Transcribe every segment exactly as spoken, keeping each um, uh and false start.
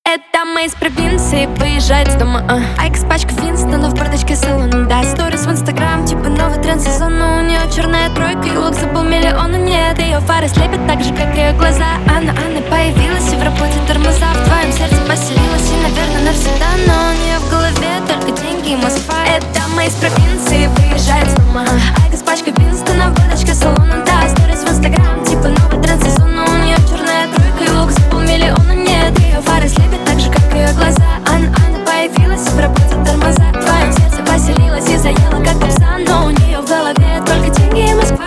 Это мы из провинции, выезжает с дома а. Айкос, пачка Винстона в бардачке салона. Да, сторис в инстаграм, типа новый тренд сезона. У нее черная тройка и лук за полмиллиона. Нет, ее фары слепят так же, как ее глаза. Анна, Анна появилась и в работе тормоза. В твоем сердце поселилась и, наверное, навсегда. Но у нее в голове только деньги и Москва. Это мы из провинции, выезжает с дома а. Айкос, пачка Винстона в бардачке салона. Да, сторис в инстаграм, типа новый тренд сезона. У нее черная тройка и лук за полмиллиона. Нет, ее фары слепят так же, как ее глаза. Анна, Анна появилась и в работе тормоза. В твоем сердце поселилась и заела, как попса. Но у нее в голове только деньги и Москва.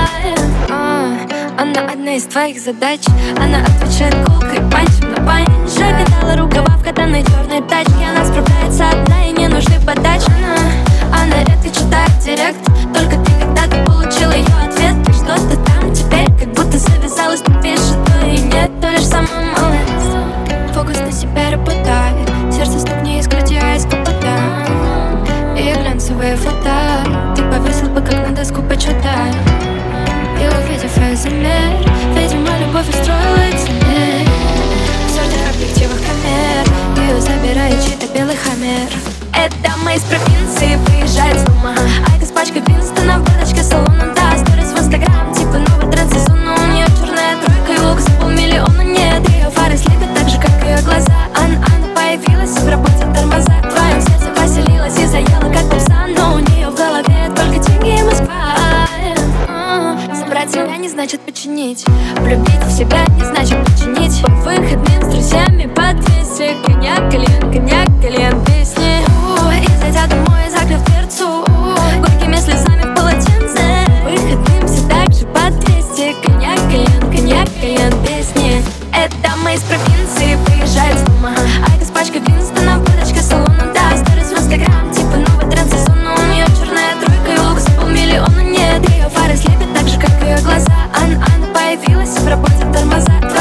а, Она одна из твоих задач. Она отвечает колкой, панчем на панч. Закатала рукава в катаной черной тачке. Она справляется одна и не нужны подачи. Она, она редко читает директ. Только ты когда-то получила ее ответ. И что-то там теперь как будто завязалось. Ты пишешь, то и нет, то лишь сама малая. Фокус на себя работает. Сердце ступни из груди, а из купота. И глянцевые фото ты повесил бы, как на доску почитай. И увидев ее замер, видимо, любовь устроила экземер. В сотнях объективах камер ее забирает чей-то белый хаммер. Это мы из провинции, выезжает с дома Айкос, пачка Винстона в бардачке салона. Да, сторис в инстаграм, типа новый тренд сезона. У нее черная тройка и лук за полмиллиона. Нет, ее фары слепят так же, как ее глаза. Анна, Анна появилась и в работе тормоза. В твоем сердце поселилась и заела, как попса. Но у нее в голове только деньги и Москва. Забрать себя не значит починить. Влюбить в себя не значит починить. По выходным с друзьями по двести. Коньяк, колен, коньяк, колен, песни. И зайдя домой, закрыв дверцу, горькими слезами в полотенце. Выходным все так же по двести. Коньяк, колен, коньяк, колен, песни. Это мы из провинции, выезжает с дома Айкос, пачка Винстона в бардачке салона. Да, сторис в инстаграм, типа новый тренд сезона. У нее черная тройка и лук за полмиллиона. Нет, ее фары слепят так же, как ее глаза. Анна, Анна появилась и в работе тормоза.